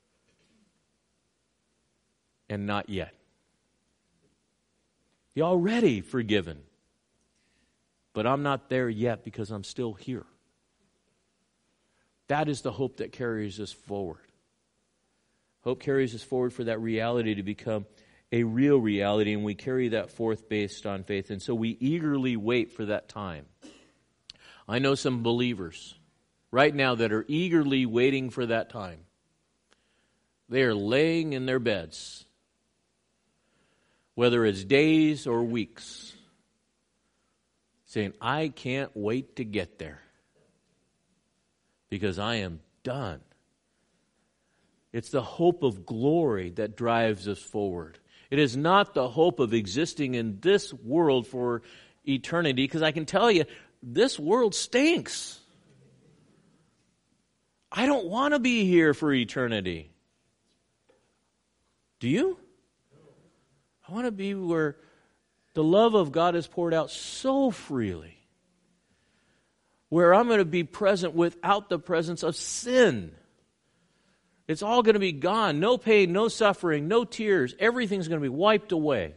And not yet. You're already forgiven. But I'm not there yet because I'm still here. That is the hope that carries us forward. Hope carries us forward for that reality to become a real reality, and we carry that forth based on faith. And so we eagerly wait for that time. I know some believers right now that are eagerly waiting for that time. They are laying in their beds, whether it's days or weeks, saying, I can't wait to get there because I am done. It's the hope of glory that drives us forward. It is not the hope of existing in this world for eternity, because I can tell you, this world stinks. I don't want to be here for eternity. Do you? I want to be where the love of God is poured out so freely. Where I'm going to be present without the presence of sin. It's all going to be gone. No pain, no suffering, no tears. Everything's going to be wiped away.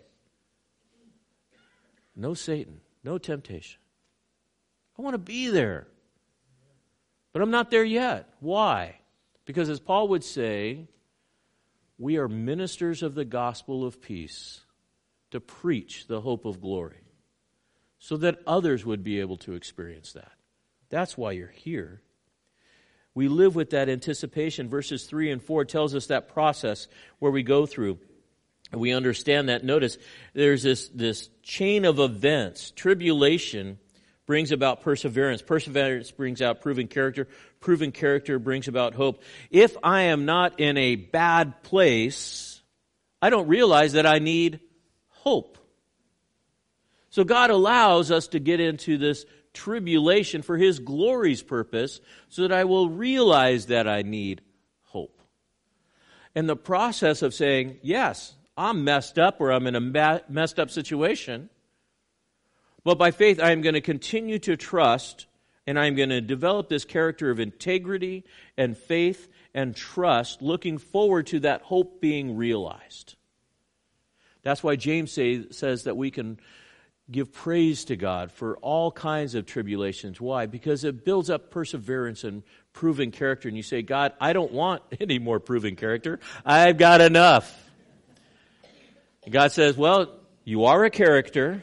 No Satan, no temptation. I want to be there. But I'm not there yet. Why? Because as Paul would say, we are ministers of the gospel of peace to preach the hope of glory so that others would be able to experience that. That's why you're here. We live with that anticipation. Verses three and four tells us that process where we go through. And we understand that. Notice there's this, this chain of events. Tribulation brings about perseverance. Perseverance brings out proven character. Proven character brings about hope. If I am not in a bad place, I don't realize that I need hope. So God allows us to get into this tribulation for His glory's purpose so that I will realize that I need hope. And the process of saying, yes, I'm messed up or I'm in a messed up situation, but by faith I am going to continue to trust and I'm going to develop this character of integrity and faith and trust, looking forward to that hope being realized. That's why James say, says that we can give praise to God for all kinds of tribulations. Why? Because it builds up perseverance and proven character. And you say, God, I don't want any more proven character. I've got enough. And God says, well, you are a character,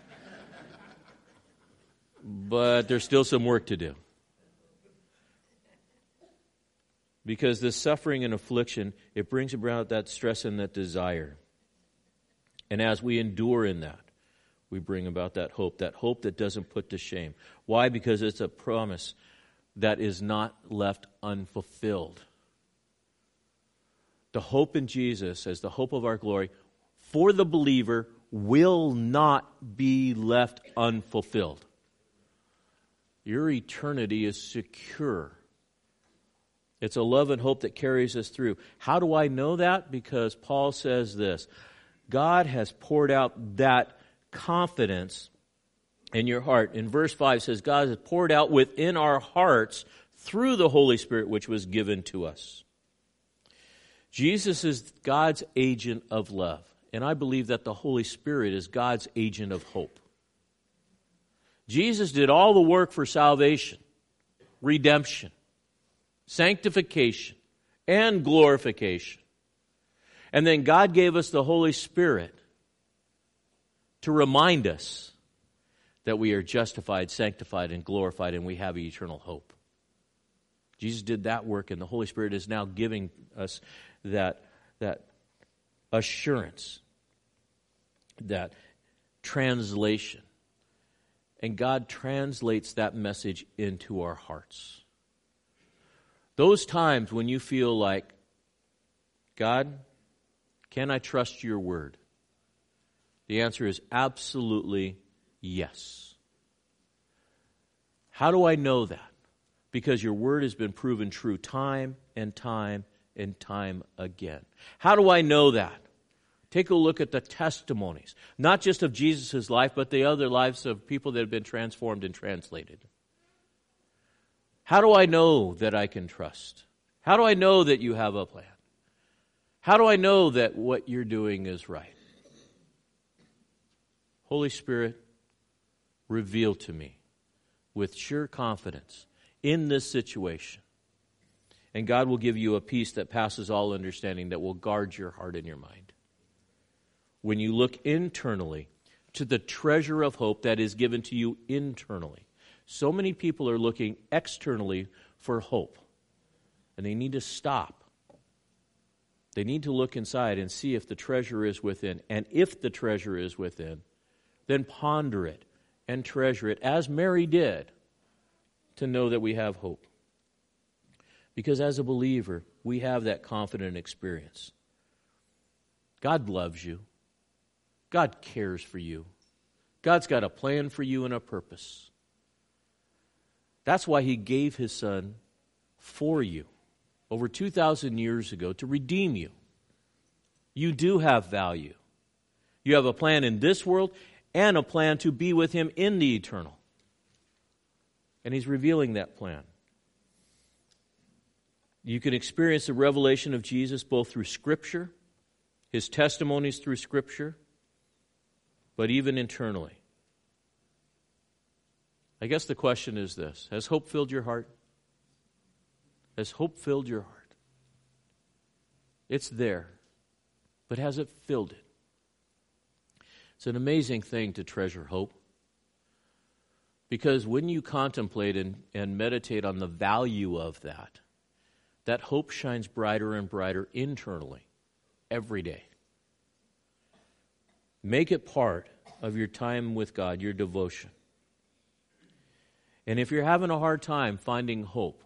but there's still some work to do. Because this suffering and affliction, it brings about that stress and that desire. And as we endure in that, we bring about that hope, that hope that doesn't put to shame. Why? Because it's a promise that is not left unfulfilled. The hope in Jesus as the hope of our glory for the believer will not be left unfulfilled. Your eternity is secure. It's a love and hope that carries us through. How do I know that? Because Paul says this, God has poured out that confidence in your heart. In verse five says, God has poured out within our hearts through the Holy Spirit which was given to us. Jesus is God's agent of love. And I believe that the Holy Spirit is God's agent of hope. Jesus did all the work for salvation, redemption, sanctification, and glorification. And then God gave us the Holy Spirit to remind us that we are justified, sanctified, and glorified, and we have eternal hope. Jesus did that work, and the Holy Spirit is now giving us that, that assurance, that translation. And God translates that message into our hearts. Those times when you feel like, God, can I trust your word? The answer is absolutely yes. How do I know that? Because your word has been proven true time and time and time again. How do I know that? Take a look at the testimonies, not just of Jesus' life, but the other lives of people that have been transformed and translated. How do I know that I can trust? How do I know that you have a plan? How do I know that what you're doing is right? Holy Spirit, reveal to me with sure confidence in this situation. And God will give you a peace that passes all understanding that will guard your heart and your mind. When you look internally to the treasure of hope that is given to you internally. So many people are looking externally for hope. And they need to stop. They need to look inside and see if the treasure is within. And if the treasure is within, then ponder it and treasure it, as Mary did, to know that we have hope. Because as a believer, we have that confident experience. God loves you. God cares for you. God's got a plan for you and a purpose. That's why He gave His Son for you over two thousand years ago to redeem you. You do have value. You have a plan in this world and a plan to be with Him in the eternal. And He's revealing that plan. You can experience the revelation of Jesus both through Scripture, His testimonies through Scripture, but even internally. I guess the question is this: has hope filled your heart? Has hope filled your heart? It's there, but has it filled it? It's an amazing thing to treasure hope. Because when you contemplate and, and meditate on the value of that, that hope shines brighter and brighter internally every day. Make it part of your time with God, your devotion. And if you're having a hard time finding hope,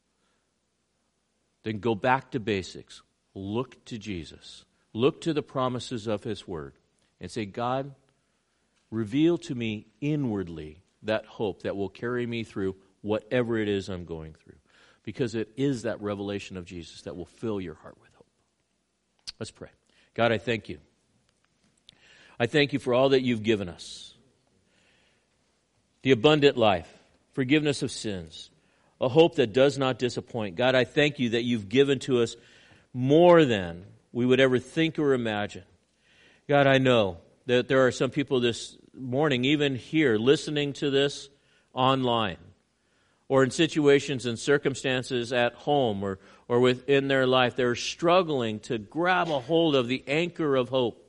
then go back to basics. Look to Jesus. Look to the promises of His Word. And say, God, reveal to me inwardly that hope that will carry me through whatever it is I'm going through. Because it is that revelation of Jesus that will fill your heart with hope. Let's pray. God, I thank you. I thank you for all that you've given us. The abundant life, forgiveness of sins, a hope that does not disappoint. God, I thank you that you've given to us more than we would ever think or imagine. God, I know that there are some people this morning, even here, listening to this online, or in situations and circumstances at home or, or within their life, they're struggling to grab a hold of the anchor of hope,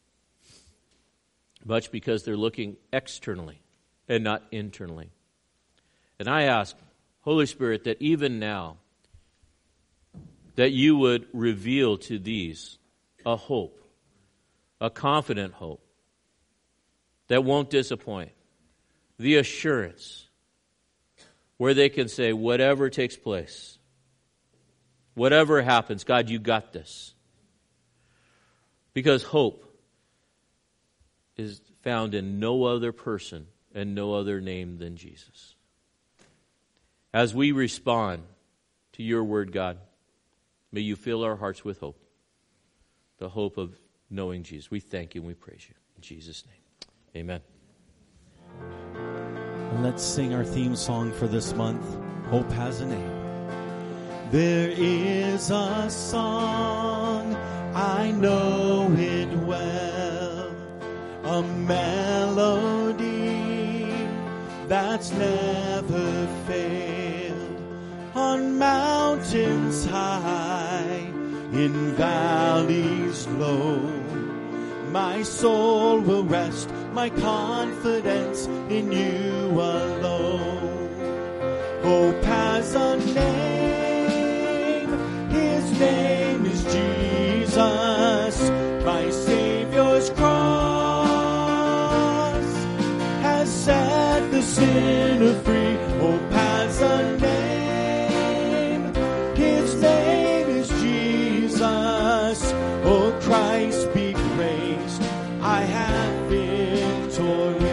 much because they're looking externally and not internally. And I ask, Holy Spirit, that even now, that you would reveal to these a hope a confident hope that won't disappoint, the assurance where they can say, whatever takes place, whatever happens, God, you got this. Because hope is found in no other person and no other name than Jesus. As we respond to your word, God, may you fill our hearts with hope, the hope of knowing Jesus. We thank you and we praise you. In Jesus' name, amen. And let's sing our theme song for this month, Hope Has a Name. There is a song, I know it well, a melody that's never failed, on mountains high, in valleys low. My soul will rest, my confidence in you alone. Hope has a name, his name is Jesus. My Savior's cross has set the sinner free. Hope has a name, his name is Jesus. Oh, Christ be praised, I have victory.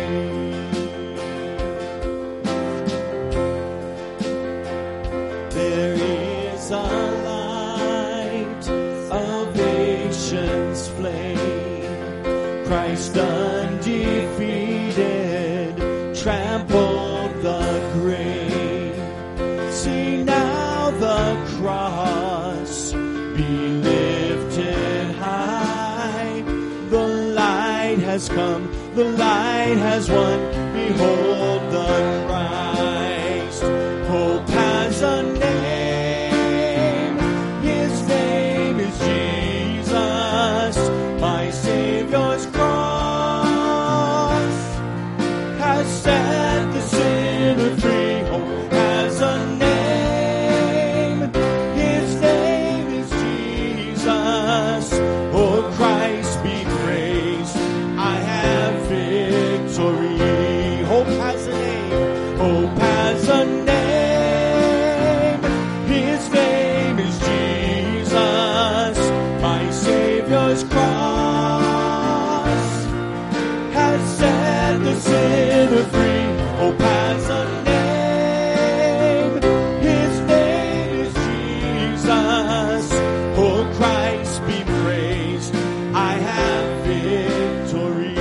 There is a light of nations flame, Christ undefeated, trampled the grave. See now the cross be lifted high. The light has come, the light has won. Behold the Christ. Hope has a name, his name is Jesus. My Savior's cross has set the sinner free. Hope has a name, his name is Jesus. Oh, Christ be praised, I have victory. Hope has a name, hope has a name, his name is Jesus. My Savior's cross has set the sinner free. Hope has a name, his name is Jesus. Oh, Christ be praised, I have victory.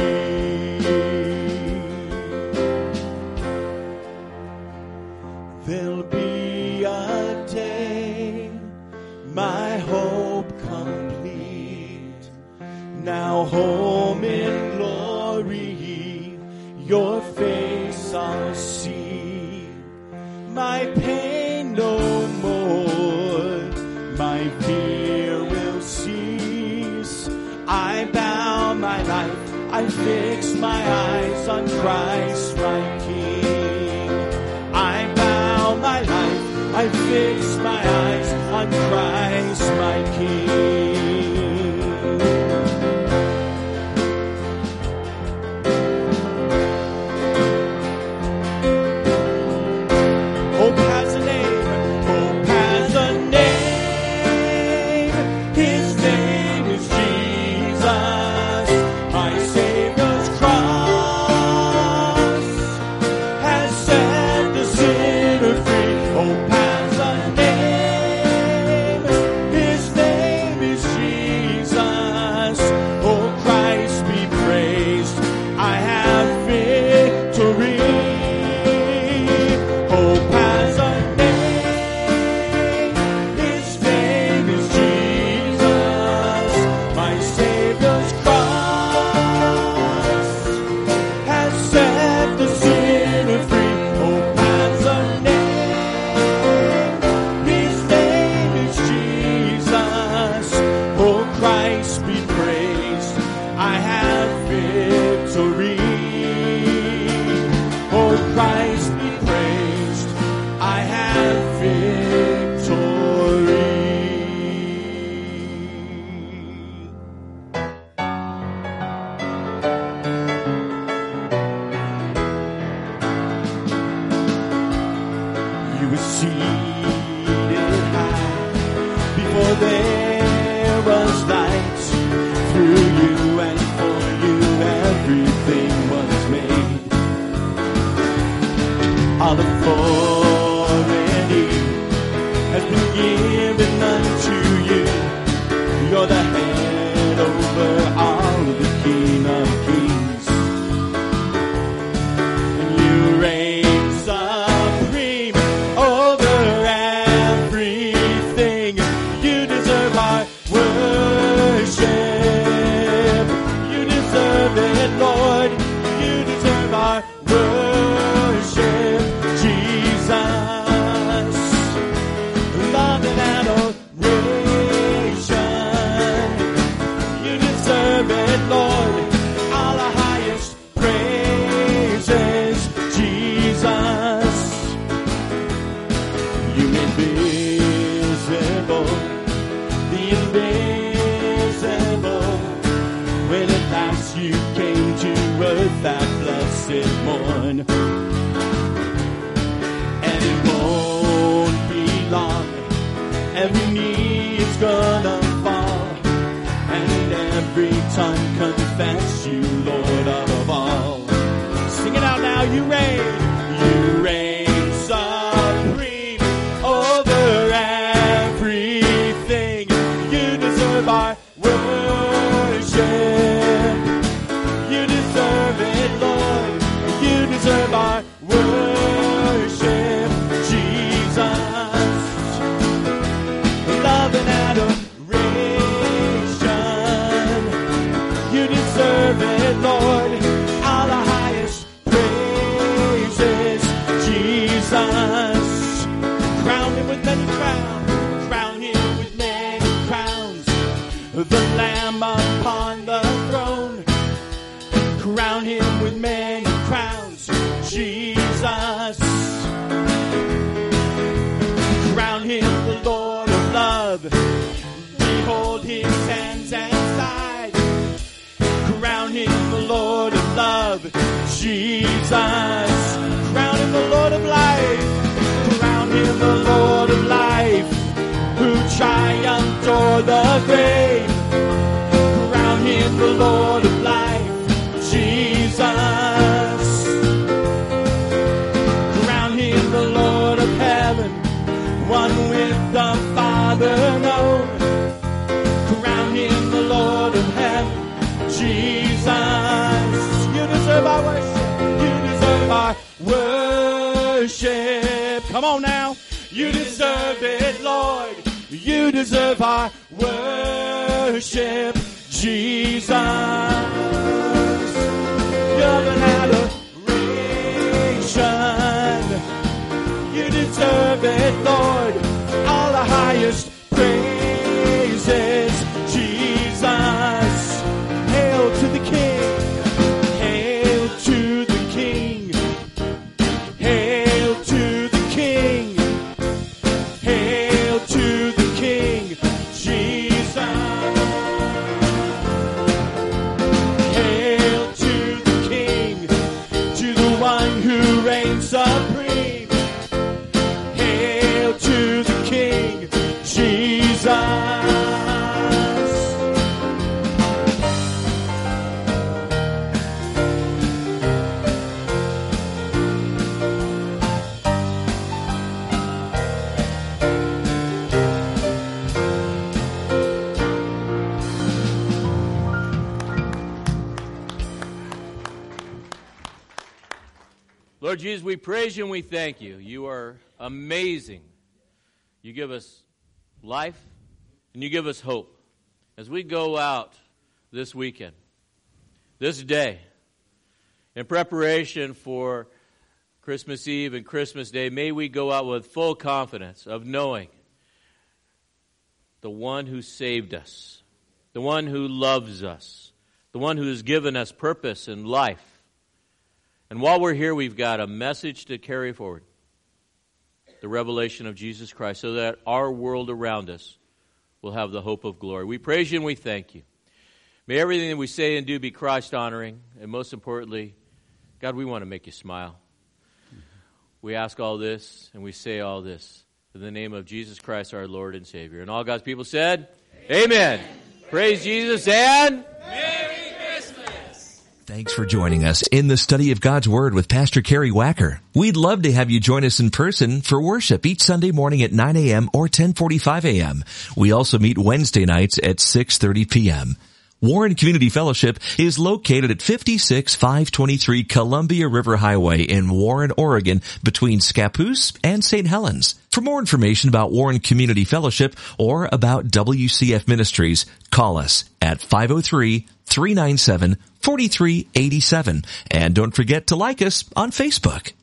There'll be a day, my hope complete. Now home in glory, your face I'll see. My pain no more, my fear will cease. I bow my life, I fix my eyes on Christ my King. I bow my life, I fix my eyes on Christ my King. Hope has a name, hope has a name, his name is Jesus. My Savior's cross has set the sinner free. Hope has a name, his name is Jesus. Oh, Christ be praised, I have victory. Hope has a name, his name is Jesus. My Savior's cross has set the sinner free. Hope has a name, his name is Jesus. Oh, Christ be praised, I have victory. Oh, Christ be praised, I have victory. Lord. All the highest praises, Jesus. You invisible, the invisible. When at last you came to earth that blessed morn. And it won't be long, every knee is gonna fall, and every tongue confess you Lord of all. Sing it out now, you reign, you reign supreme over everything. You deserve our worship. You deserve it, Lord. You deserve our worship, Jesus. Love and adoration. You deserve it, Lord. All the highest praises, Jesus. Crown him with many crowns. Crown him with many crowns. The Lamb upon the throne. Crown him with many crowns, Jesus. Crown him the Lord of love. Behold his hands and side. Crown him the Lord of love, Jesus. Crown him the Lord of life. Crown him the Lord of life, who triumphed o'er the grave. Crown him the Lord of life, Jesus. Crown him the Lord of heaven, one with the Father known. Crown him the Lord of heaven, Jesus. You deserve our worship. You deserve our worship. Come on now. You deserve it, Lord. You deserve our worship, Jesus. Love and adoration. You deserve it, Lord. All the highest praises, Jesus. Hail to the King. Hail to the King. Hail to the King. Hail to the King, Jesus. Hail to the King, to the one who reigns supreme. Hail to the King, Jesus. Lord Jesus, we praise you and we thank you. You are amazing. You give us life and you give us hope. As we go out this weekend, this day, in preparation for Christmas Eve and Christmas Day, may we go out with full confidence of knowing the one who saved us, the one who loves us, the one who has given us purpose and life. And while we're here, we've got a message to carry forward, the revelation of Jesus Christ, so that our world around us will have the hope of glory. We praise you and we thank you. May everything that we say and do be Christ-honoring, and most importantly, God, we want to make you smile. We ask all this and we say all this in the name of Jesus Christ, our Lord and Savior. And all God's people said, Amen. Amen. Praise Jesus and Merry Christmas. Thanks for joining us in the study of God's Word with Pastor Kerry Wacker. We'd love to have you join us in person for worship each Sunday morning at nine a.m. or ten forty-five a.m. We also meet Wednesday nights at six thirty p.m. Warren Community Fellowship is located at fifty-six five twenty-three Columbia River Highway in Warren, Oregon, between Scappoose and Saint Helens. For more information about Warren Community Fellowship or about W C F Ministries, call us at five oh three, three nine seven, four three eight seven. And don't forget to like us on Facebook.